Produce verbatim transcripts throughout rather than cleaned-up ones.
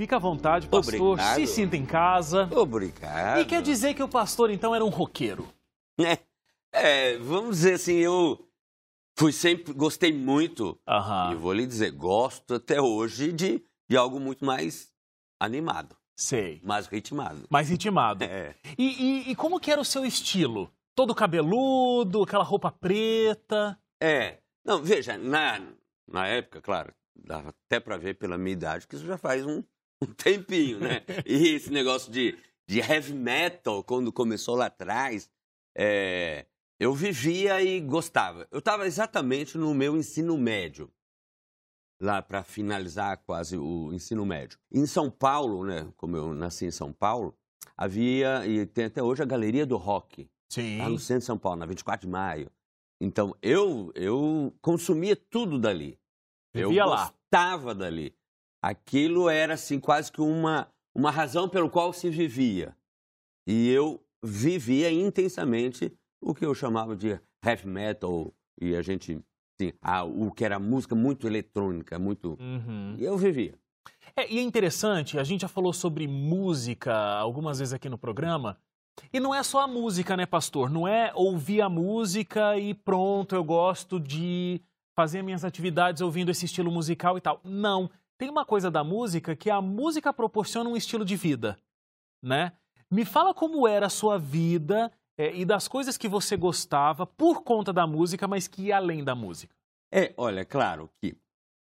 Fica à vontade, pastor. Obrigado. Se sinta em casa. Obrigado. E quer dizer que o pastor, então, era um roqueiro? É, é, vamos dizer assim, eu fui sempre, gostei muito, Aham. e vou lhe dizer, gosto até hoje de, de algo muito mais animado, Sei. mais ritmado. Mais intimado. É. E, e, e como que era o seu estilo? Todo cabeludo, aquela roupa preta? É, não, veja, na, na época, claro, dava até para ver pela minha idade que isso já faz um, um tempinho, né? E esse negócio de, de heavy metal, quando começou lá atrás, é, eu vivia e gostava. Eu estava exatamente no meu ensino médio, lá para finalizar quase o ensino médio. Em São Paulo, né, como eu nasci em São Paulo, havia, e tem até hoje, a Galeria do Rock. Sim. Lá no centro de São Paulo, na vinte e quatro de maio. Então, eu, eu consumia tudo dali. Vivia eu lá. gostava dali. Aquilo era, assim, quase que uma, uma razão pelo qual se vivia. E eu vivia intensamente o que eu chamava de heavy metal. E a gente, assim, a, o que era música muito eletrônica, muito... Uhum. E eu vivia. É, e é interessante, a gente já falou sobre música algumas vezes aqui no programa. E não é só a música, né, pastor? Não é ouvir a música e pronto, eu gosto de fazer minhas atividades ouvindo esse estilo musical e tal. Não. Tem uma coisa da música que a música proporciona um estilo de vida, né? Me fala como era a sua vida é, e das coisas que você gostava por conta da música, mas que ia além da música. É, olha, claro que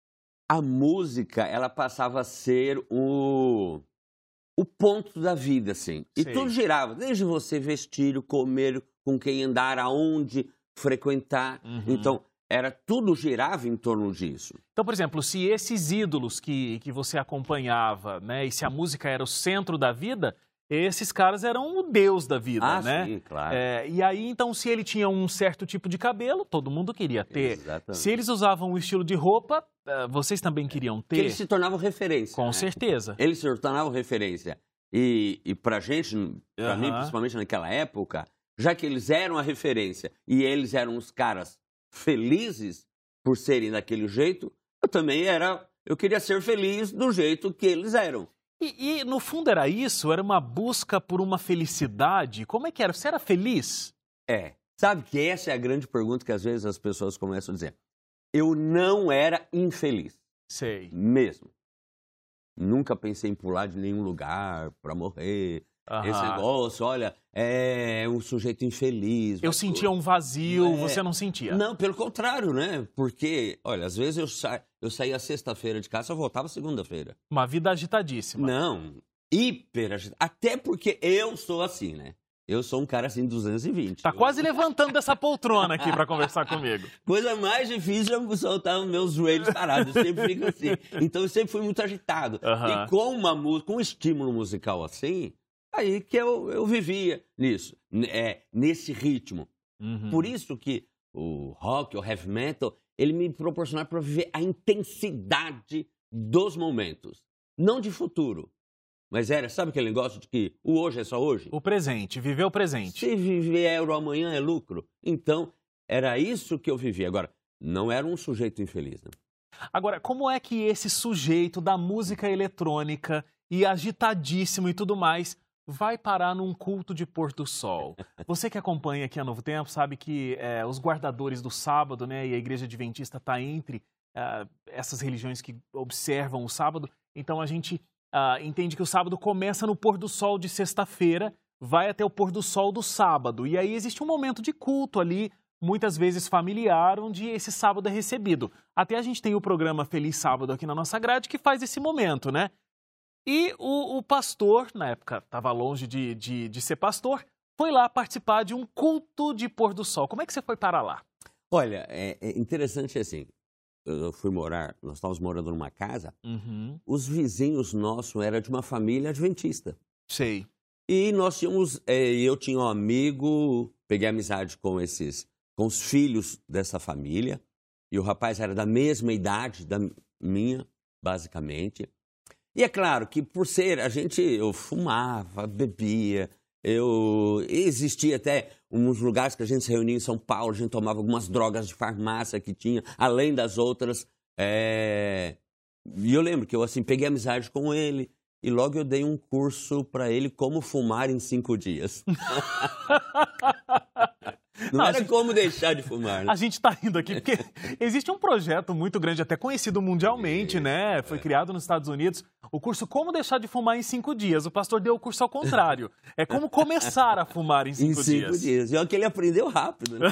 a música, ela passava a ser o... o ponto da vida, assim. E Sei. tudo girava, desde você vestir, comer, com quem andar, aonde frequentar. Uhum. Então, era tudo girava em torno disso. Então, por exemplo, se esses ídolos que, que você acompanhava, né, e se a música era o centro da vida, esses caras eram o deus da vida, Ah, né? sim, claro. É, e aí, então, se ele tinha um certo tipo de cabelo, todo mundo queria ter. Exatamente. Se eles usavam um estilo de roupa, vocês também queriam ter. Que eles se tornavam referência. Com né? certeza. Eles se tornavam referência. E, e pra gente, pra Uhum. mim, principalmente naquela época, já que eles eram a referência e eles eram os caras felizes por serem daquele jeito, eu também era, eu queria ser feliz do jeito que eles eram. E, e no fundo era isso? Era uma busca por uma felicidade? Como é que era? Você era feliz? É. Sabe que essa é a grande pergunta que às vezes as pessoas começam a dizer. Eu não era infeliz. Sei. Mesmo. Nunca pensei em pular de nenhum lugar para morrer. Aham. Esse negócio, olha, é um sujeito infeliz. Eu vai- sentia um vazio, É. você não sentia? Não, pelo contrário, né? Porque, olha, às vezes eu, sa... eu saía sexta-feira de casa, eu voltava segunda-feira. Uma vida agitadíssima. Não, hiper agitado. Até porque eu sou assim, né? Eu sou um cara assim, duzentos e vinte. Tá quase levantando dessa poltrona aqui para conversar comigo. Coisa mais difícil é soltar os meus joelhos parados. Eu sempre fico assim. Então eu sempre fui muito agitado. Aham. E com uma música, com um estímulo musical assim, aí que eu, eu vivia nisso, é, nesse ritmo. Uhum. Por isso que o rock, o heavy metal, ele me proporcionava para viver a intensidade dos momentos. Não de futuro. Mas era, sabe aquele negócio de que o hoje é só hoje? O presente, viver o presente. Se viver o amanhã é lucro. Então, era isso que eu vivia. Agora, não era um sujeito infeliz, né? Agora, como é que esse sujeito da música eletrônica e agitadíssimo e tudo mais vai parar num culto de pôr do sol? Você que acompanha aqui a Novo Tempo sabe que é, os guardadores do sábado, né, e a Igreja Adventista está entre é, essas religiões que observam o sábado. Então a gente Uh, entende que o sábado começa no pôr do sol de sexta-feira, vai até o pôr do sol do sábado. E aí existe um momento de culto ali, muitas vezes familiar, onde esse sábado é recebido. Até a gente tem o programa Feliz Sábado aqui na nossa grade, que faz esse momento, né? E o, o pastor, na época estava longe de, de, de ser pastor, foi lá participar de um culto de pôr do sol. Como é que você foi para lá? Olha, é, é interessante assim. Eu fui morar, nós estávamos morando numa casa, Uhum. os vizinhos nossos eram de uma família adventista. Sei. E nós tínhamos, é, eu tinha um amigo, peguei amizade com esses, com os filhos dessa família, e o rapaz era da mesma idade da minha, basicamente. E é claro que por ser, a gente, eu fumava, bebia, eu existia até uns lugares que a gente se reunia em São Paulo, a gente tomava algumas drogas de farmácia que tinha, além das outras. É... E eu lembro que eu assim peguei amizade com ele e logo eu dei um curso para ele como fumar em cinco dias. Não, Não era gente... como deixar de fumar. Né? A gente está rindo aqui porque existe um projeto muito grande, até conhecido mundialmente, é, né? Foi é. criado nos Estados Unidos, o curso Como Deixar de Fumar em Cinco Dias. O pastor deu o curso ao contrário. É como começar a fumar em cinco, em cinco dias. dias. E olha que ele aprendeu rápido, né?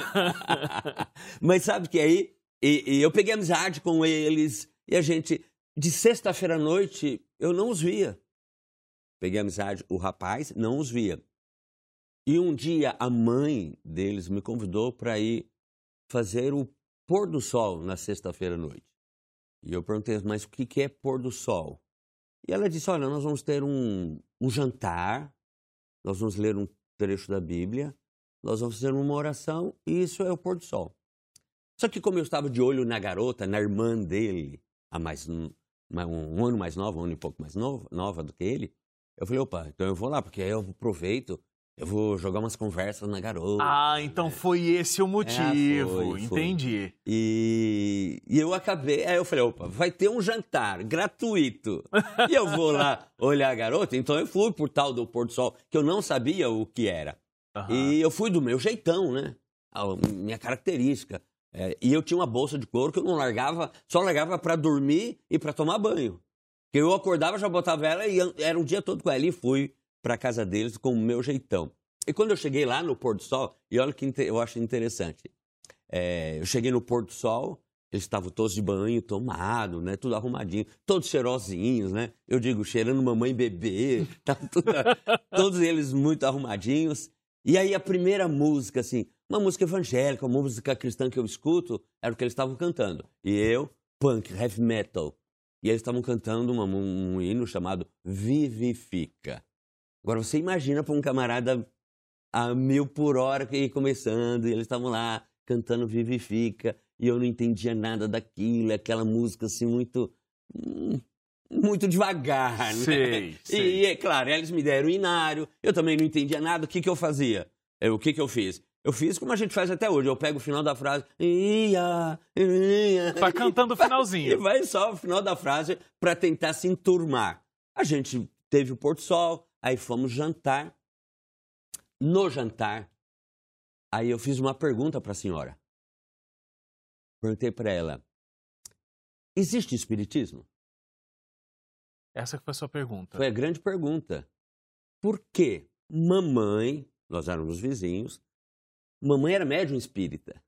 Mas sabe que aí, e, e eu peguei amizade com eles, e a gente, de sexta-feira à noite, eu não os via. Peguei amizade, o rapaz não os via. E um dia a mãe deles me convidou para ir fazer o pôr do sol na sexta-feira à noite. E eu perguntei, mas o que é pôr do sol? E ela disse, olha, nós vamos ter um, um jantar, nós vamos ler um trecho da Bíblia, nós vamos fazer uma oração e isso é o pôr do sol. Só que como eu estava de olho na garota, na irmã dele, a mais, um, um ano mais nova, um ano e pouco mais nova, nova do que ele, eu falei, opa, então eu vou lá, porque aí eu aproveito... Eu vou jogar umas conversas na garota. Ah, então né? foi esse o motivo. É, foi, Entendi. Foi. E, e eu acabei... Aí eu falei, opa, vai ter um jantar gratuito. E eu vou lá olhar a garota. Então eu fui por tal do pôr do sol, que eu não sabia o que era. Uhum. E eu fui do meu jeitão, né? A minha característica. É, e eu tinha uma bolsa de couro que eu não largava, só largava para dormir e para tomar banho. Porque eu acordava, já botava ela e era um dia todo com ela e fui para a casa deles com o meu jeitão. E quando eu cheguei lá no pôr do sol, e olha que eu acho interessante, é, eu cheguei no pôr do sol, eles estavam todos de banho, tomado, né, tudo arrumadinho, todos cheirosinhos, né? Eu digo, cheirando mamãe e bebê, tá tudo, todos eles muito arrumadinhos. E aí a primeira música, assim, uma música evangélica, uma música cristã que eu escuto, era o que eles estavam cantando. E eu, punk, heavy metal. E eles estavam cantando uma, um, um hino chamado Vivifica. Agora, você imagina para um camarada a mil por hora que ia começando, e eles estavam lá cantando Vivifica, e eu não entendia nada daquilo, aquela música assim muito, muito devagar, né? Sei, sei. E, é claro, eles me deram o inário, eu também não entendia nada, o que, que eu fazia? Eu, o que, que eu fiz? Eu fiz como a gente faz até hoje, eu pego o final da frase, ia, ia, vai cantando o finalzinho. E vai só o final da frase para tentar se enturmar. A gente teve o pôr do sol, aí fomos jantar. No jantar, aí eu fiz uma pergunta para a senhora. Perguntei para ela, existe espiritismo? Essa que foi a sua pergunta. Foi a grande pergunta. Por quê? Mamãe, nós éramos vizinhos, mamãe era médium espírita.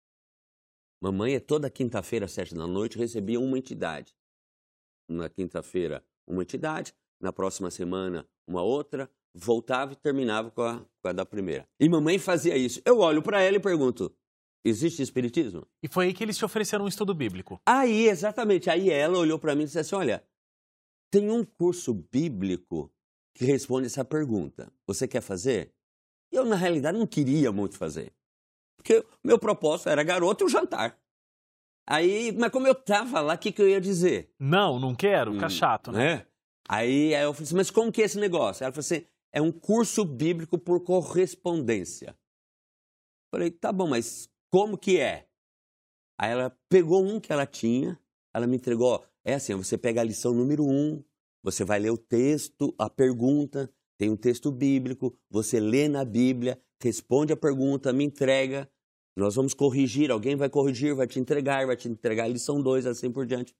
Mamãe, toda quinta-feira, às sete da noite, recebia uma entidade. Na quinta-feira, uma entidade. Na próxima semana, uma outra, voltava e terminava com a, com a da primeira. E mamãe fazia isso. Eu olho para ela e pergunto, existe espiritismo? E foi aí que eles te ofereceram um estudo bíblico. Aí, exatamente. Aí ela olhou para mim e disse assim, olha, tem um curso bíblico que responde essa pergunta. Você quer fazer? Eu, na realidade, não queria muito fazer. Porque o meu propósito era garoto e o jantar. Aí, mas como eu estava lá, o que, que eu ia dizer? Não, não quero, fica chato, né? É. Aí, aí eu falei assim, mas como que é esse negócio? Ela falou assim, é um curso bíblico por correspondência. Falei, tá bom, mas como que é? Aí ela pegou um que ela tinha, ela me entregou, ó, é assim, você pega a lição número um, você vai ler o texto, a pergunta, tem um texto bíblico, você lê na Bíblia, responde a pergunta, me entrega, nós vamos corrigir, alguém vai corrigir, vai te entregar, vai te entregar a lição dois, assim por diante.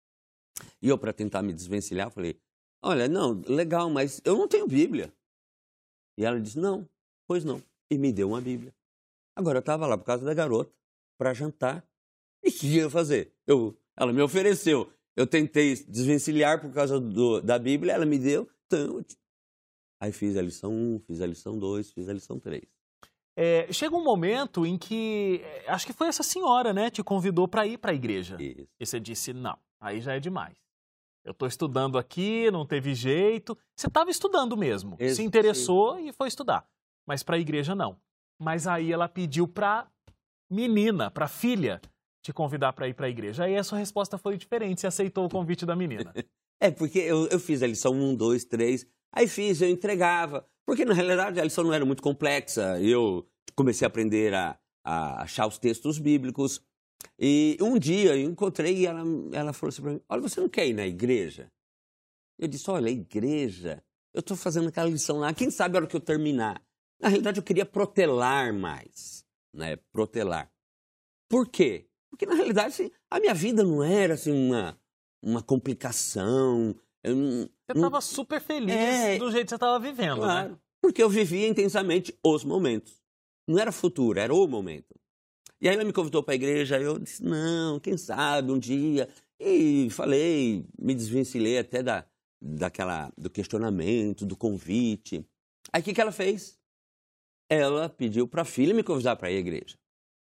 E eu, para tentar me desvencilhar, falei, olha, não, legal, mas eu não tenho Bíblia. E ela disse, não, pois não. E me deu uma Bíblia. Agora, eu estava lá por causa da garota, para jantar. E o que ia fazer? Eu, ela me ofereceu. Eu tentei desvencilhar por causa do, da Bíblia, ela me deu. Então, aí fiz a lição um, fiz a lição dois, fiz a lição três. É, chega um momento em que, acho que foi essa senhora, né, te convidou para ir para a igreja. Isso. E você disse, não, aí já é demais. Eu estou estudando aqui, não teve jeito. Você estava estudando mesmo, Esse, se interessou sim. e foi estudar. Mas para a igreja, não. Mas aí ela pediu para menina, para filha, te convidar para ir para a igreja. Aí a sua resposta foi diferente, você aceitou o convite da menina. É, porque eu, eu fiz a lição um, dois, três, aí fiz, eu entregava. Porque, na realidade, a lição não era muito complexa. Eu comecei a aprender a, a achar os textos bíblicos. E um dia eu encontrei e ela, ela falou assim para mim, olha, você não quer ir na igreja? Eu disse, olha, a igreja, eu estou fazendo aquela lição lá, quem sabe a hora que eu terminar. Na realidade, eu queria protelar mais, né? Protelar. Por quê? Porque, na realidade, assim, a minha vida não era assim, uma, uma complicação. Eu não, você estava super feliz é, do jeito que você estava vivendo, claro, né? Porque eu vivia intensamente os momentos. Não era futuro, era o momento. E aí ela me convidou para a igreja, eu disse, não, quem sabe um dia. E falei, me desvencilhei até da, daquela, do questionamento, do convite. Aí o que, que ela fez? Ela pediu para a filha me convidar para ir à igreja.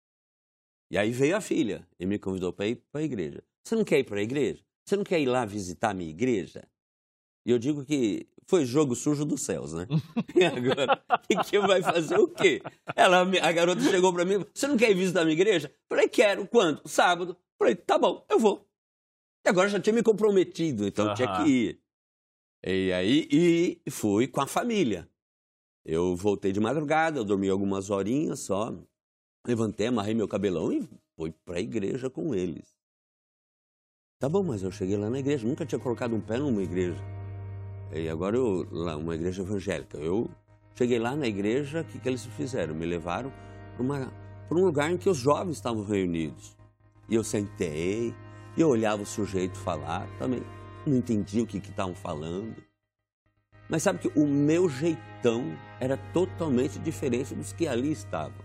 E aí veio a filha e me convidou para ir para a igreja. Você não quer ir para a igreja? Você não quer ir lá visitar a minha igreja? E eu digo que foi jogo sujo dos céus, né? E agora, que, que vai fazer o quê? Ela, a garota chegou para mim, você não quer ir visitar a minha igreja? Falei, quero. Quando? Sábado. Falei, tá bom, eu vou. E agora já tinha me comprometido, então uhum. tinha que ir. E aí e fui com a família. Eu voltei de madrugada, eu dormi algumas horinhas só. Levantei, amarrei meu cabelão e fui para a igreja com eles. Tá bom, mas eu cheguei lá na igreja, nunca tinha colocado um pé numa igreja. E agora eu, lá, uma igreja evangélica. Eu cheguei lá na igreja, o que, que eles fizeram? Me levaram para um lugar em que os jovens estavam reunidos. E eu sentei, e eu olhava o sujeito falar, também não entendia o que estavam falando. Mas sabe que o meu jeitão era totalmente diferente dos que ali estavam.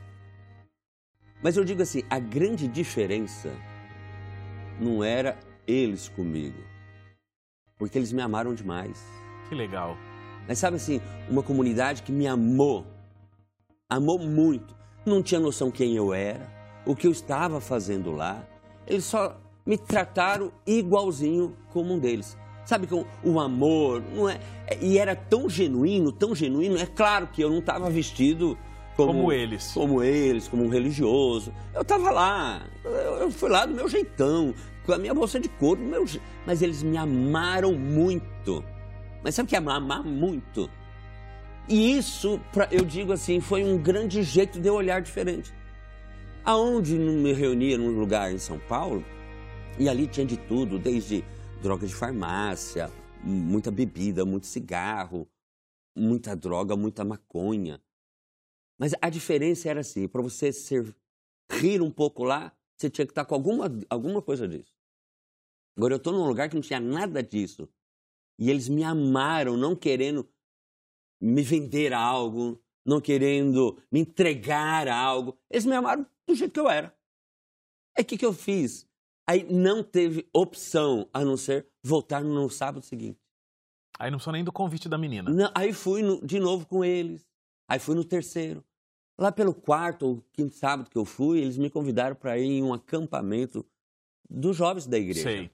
Mas eu digo assim, a grande diferença não era eles comigo, porque eles me amaram demais. Que legal. Mas sabe assim, uma comunidade que me amou, amou muito, não tinha noção quem eu era, o que eu estava fazendo lá, eles só me trataram igualzinho como um deles. Sabe, com o amor, não é? E era tão genuíno, tão genuíno, é claro que eu não estava vestido Como, como eles. Como eles, como um religioso. Eu estava lá, eu, eu fui lá do meu jeitão, com a minha bolsa de couro, do meu je... mas eles me amaram muito. Mas sabe o que é amar muito? E isso, pra, eu digo assim, foi um grande jeito de eu olhar diferente. Aonde me reunia num lugar em São Paulo, e ali tinha de tudo, desde droga de farmácia, muita bebida, muito cigarro, muita droga, muita maconha. Mas a diferença era assim, para você ser, rir um pouco lá, você tinha que estar com alguma, alguma coisa disso. Agora eu estou num lugar que não tinha nada disso. E eles me amaram, não querendo me vender algo, não querendo me entregar algo. Eles me amaram do jeito que eu era. Aí o que, que eu fiz? Aí não teve opção a não ser voltar no sábado seguinte. Aí não precisou nem do convite da menina. Não, aí fui no, de novo com eles. Aí fui no terceiro. Lá pelo quarto ou quinto sábado que eu fui, eles me convidaram para ir em um acampamento dos jovens da igreja. Sei.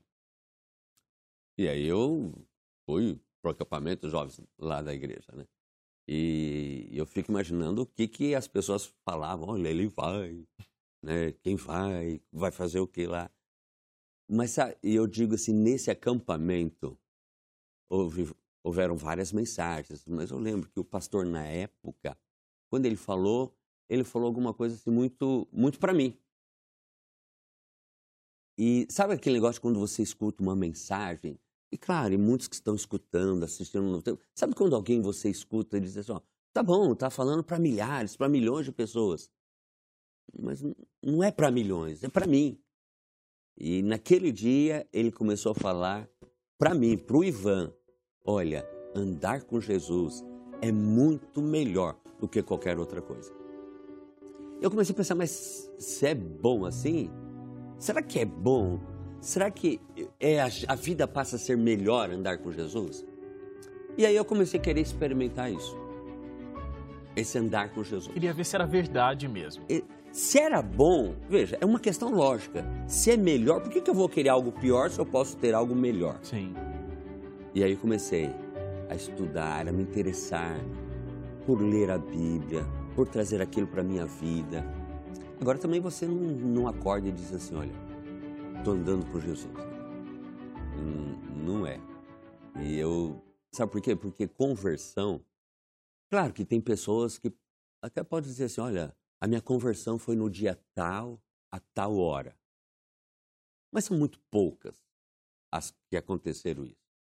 E aí eu fui para o acampamento dos jovens lá da igreja, né? E eu fico imaginando o que, que as pessoas falavam. Olha, ele vai, né? Quem vai? Vai fazer o que lá? Mas sabe, eu digo assim, nesse acampamento houve, houveram várias mensagens, mas eu lembro que o pastor na época, quando ele falou, ele falou alguma coisa assim muito, muito para mim. E sabe aquele negócio quando você escuta uma mensagem? E claro, e muitos que estão escutando, assistindo, sabe quando alguém você escuta e diz assim, ó, tá bom, tá falando para milhares, para milhões de pessoas. Mas não é para milhões, é para mim. E naquele dia ele começou a falar para mim, para o Ivan, olha, andar com Jesus é muito melhor do que qualquer outra coisa. Eu comecei a pensar, mas se é bom assim? Será que é bom? Será que é a, a vida passa a ser melhor andar com Jesus? E aí eu comecei a querer experimentar isso. Esse andar com Jesus. Queria ver se era verdade mesmo. E, se era bom, veja, é uma questão lógica. Se é melhor, por que, que eu vou querer algo pior se eu posso ter algo melhor? Sim. E aí eu comecei a estudar, a me interessar por ler a Bíblia, por trazer aquilo para a minha vida. Agora também você não, não acorda e diz assim, olha, estou andando com Jesus. Hum, não é. E eu, sabe por quê? Porque conversão, claro que tem pessoas que até podem dizer assim, olha, a minha conversão foi no dia tal, a tal hora. Mas são muito poucas as que aconteceram isso.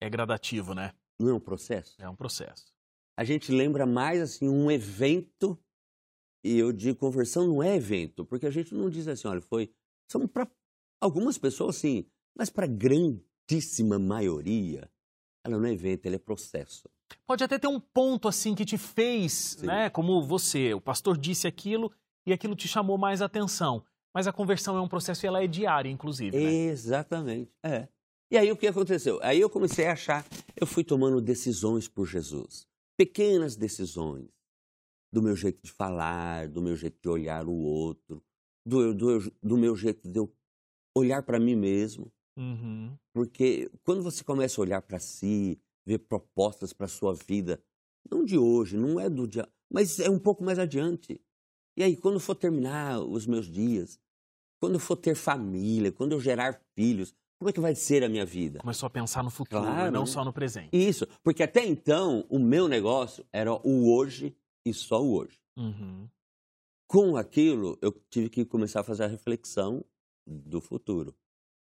É gradativo, né? Não é um processo? É um processo. A gente lembra mais, assim, um evento, e eu digo conversão não é evento, porque a gente não diz assim, olha, foi... São para algumas pessoas, sim, mas para a grandíssima maioria, ela não é evento, ela é processo. Pode até ter um ponto, assim, que te fez, Sim. né? Como você, o pastor disse aquilo, e aquilo te chamou mais atenção. Mas a conversão é um processo e ela é diária, inclusive, né? Exatamente, é. E aí o que aconteceu? Aí eu comecei a achar, eu fui tomando decisões por Jesus. Pequenas decisões, do meu jeito de falar, do meu jeito de olhar o outro, do, do, do meu jeito de eu olhar para mim mesmo. Uhum. Porque quando você começa a olhar para si, ver propostas para a sua vida, não de hoje, não é do dia, mas é um pouco mais adiante. E aí, quando for terminar os meus dias, quando eu for ter família, quando eu gerar filhos, como é que vai ser a minha vida? Começou a pensar no futuro, Claro, não né? só no presente. Isso, porque até então o meu negócio era o hoje e só o hoje. Uhum. Com aquilo, eu tive que começar a fazer a reflexão do futuro.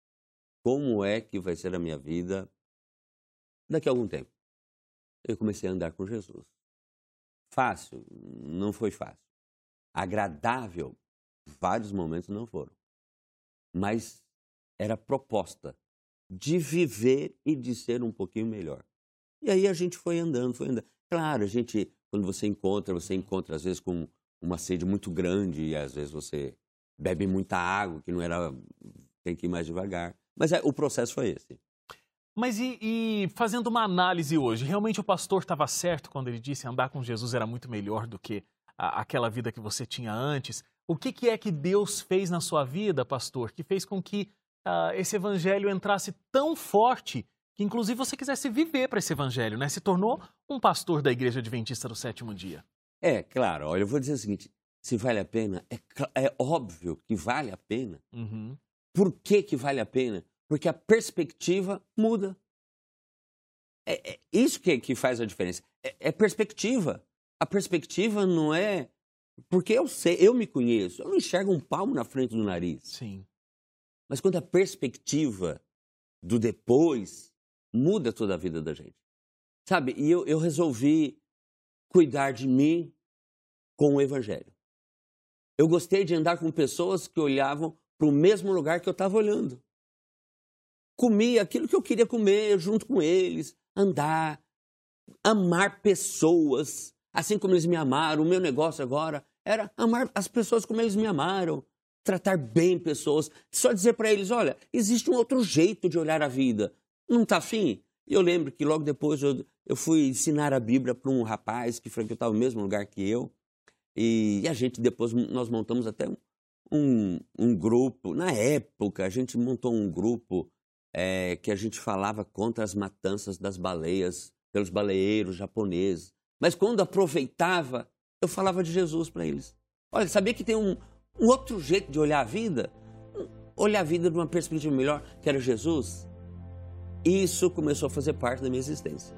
Como é que vai ser a minha vida daqui a algum tempo? Eu comecei a andar com Jesus. Fácil? Não foi fácil. Agradável? Vários momentos não foram. Mas era proposta de viver e de ser um pouquinho melhor. E aí a gente foi andando, foi andando. Claro, a gente, quando você encontra, você encontra às vezes com uma sede muito grande e às vezes você bebe muita água, que não era, tem que ir mais devagar. Mas é, o processo foi esse. Mas e, e fazendo uma análise hoje, realmente o pastor estava certo quando ele disse que andar com Jesus era muito melhor do que a, aquela vida que você tinha antes? O que, que é que Deus fez na sua vida, pastor, que fez com que uh, esse evangelho entrasse tão forte que inclusive você quisesse viver para esse evangelho, né? Se tornou um pastor da Igreja Adventista do Sétimo Dia. É, claro, olha, eu vou dizer o seguinte, se vale a pena, é, é óbvio que vale a pena. Uhum. Por que que vale a pena? Porque a perspectiva muda. É, é isso que, que faz a diferença. É, é perspectiva. A perspectiva não é... Porque eu sei, eu me conheço, eu não enxergo um palmo na frente do nariz. Sim. Mas quando a perspectiva do depois muda toda a vida da gente. Sabe, e eu, eu resolvi cuidar de mim com o evangelho. Eu gostei de andar com pessoas que olhavam para o mesmo lugar que eu estava olhando. Comia aquilo que eu queria comer junto com eles, andar, amar pessoas, assim como eles me amaram. O meu negócio agora era amar as pessoas como eles me amaram, tratar bem pessoas, só dizer para eles, olha, existe um outro jeito de olhar a vida. Não está afim? Eu lembro que logo depois eu, eu fui ensinar a Bíblia para um rapaz que frequentava o mesmo lugar que eu, e a gente depois, nós montamos até um, um grupo, na época a gente montou um grupo é, que a gente falava contra as matanças das baleias pelos baleeiros japoneses, mas quando aproveitava, eu falava de Jesus para eles. Olha, sabia que tem um, um outro jeito de olhar a vida? Olhar a vida de uma perspectiva melhor, que era Jesus? Isso começou a fazer parte da minha existência.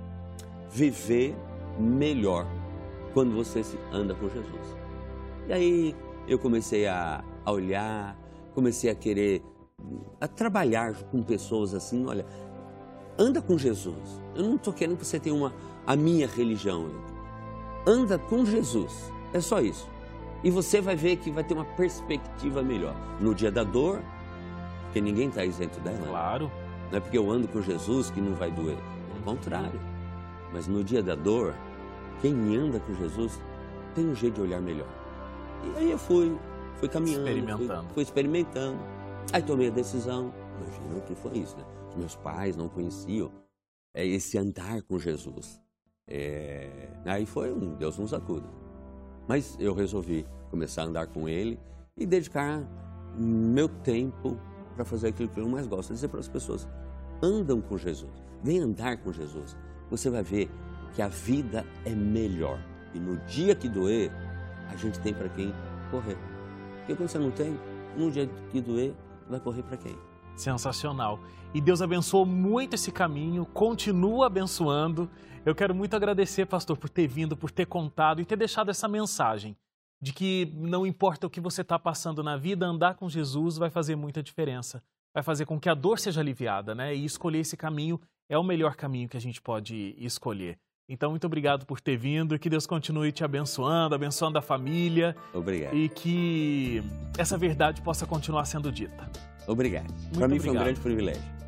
Viver melhor quando você anda com Jesus. E aí eu comecei a, a olhar, comecei a querer, a trabalhar com pessoas assim, olha, anda com Jesus. Eu não estou querendo que você tenha uma, a minha religião. Anda com Jesus, é só isso. E você vai ver que vai ter uma perspectiva melhor. No dia da dor, porque ninguém está isento dela. Claro. Não é porque eu ando com Jesus que não vai doer. Ao contrário. Mas no dia da dor, quem anda com Jesus tem um jeito de olhar melhor. E aí eu fui, fui caminhando. Experimentando. Fui, fui experimentando. Aí tomei a decisão. Imagina o que foi isso, né? Os meus pais não conheciam é, esse andar com Jesus. É... Aí foi um Deus nos acuda. Mas eu resolvi começar a andar com Ele e dedicar meu tempo para fazer aquilo que eu mais gosto. Dizer para as pessoas, andam com Jesus, vem andar com Jesus. Você vai ver que a vida é melhor. E no dia que doer, a gente tem para quem correr. Porque quando você não tem, no dia que doer, vai correr para quem? Sensacional. E Deus abençoou muito esse caminho, continua abençoando. Eu quero muito agradecer, pastor, por ter vindo, por ter contado e ter deixado essa mensagem de que não importa o que você está passando na vida, andar com Jesus vai fazer muita diferença. Vai fazer com que a dor seja aliviada, né? E escolher esse caminho é o melhor caminho que a gente pode escolher. Então, muito obrigado por ter vindo, que Deus continue te abençoando, abençoando a família. Obrigado. E que essa verdade possa continuar sendo dita. Obrigado. Muito Para mim foi um obrigado. grande privilégio.